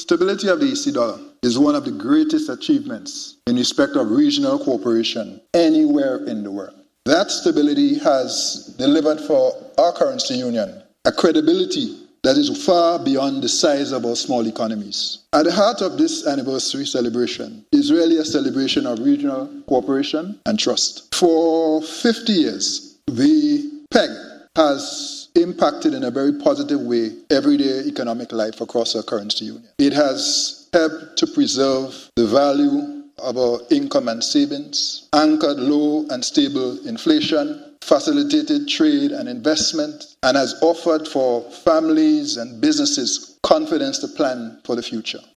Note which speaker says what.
Speaker 1: stability of the EC dollar is one of the greatest achievements in respect of regional cooperation anywhere in the world. That stability has delivered for our currency union a credibility that is far beyond the size of our small economies. At the heart of this anniversary celebration is really a celebration of regional cooperation and trust. For 50 years, the PEG has impacted in a very positive way everyday economic life across our currency union. It has helped to preserve the value of our income and savings, anchored low and stable inflation, facilitated trade and investment, and has offered for families and businesses confidence to plan for the future.